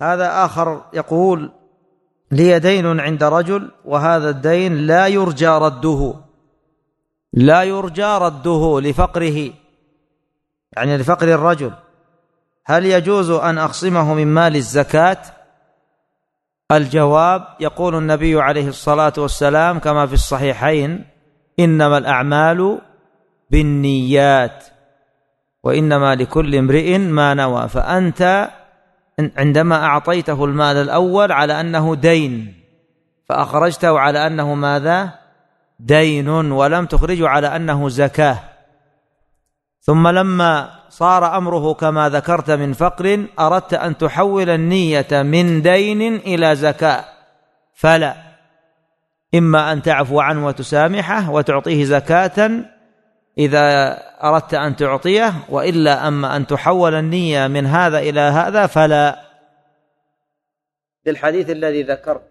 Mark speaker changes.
Speaker 1: هذا آخر يقول: لي دين عند رجل وهذا الدين لا يرجى رده لفقره، يعني لفقر الرجل، هل يجوز أن أخصمه من مال الزكاة؟ الجواب: يقول النبي عليه الصلاة والسلام كما في الصحيحين: إنما الأعمال بالنيات وإنما لكل امرئ ما نوى. فأنت عندما أعطيته المال الأول على أنه دين فأخرجته على أنه ماذا؟ دين، ولم تخرجه على أنه زكاة. ثم لما صار أمره كما ذكرت من فقر أردت أن تحول النية من دين إلى زكاة، فلا، إما أن تعفو عنه وتسامحه وتعطيه زكاة إذا أردت أن تعطيه، وإلا أما أن تحول النية من هذا إلى هذا فلا، للحديث الذي ذكرت.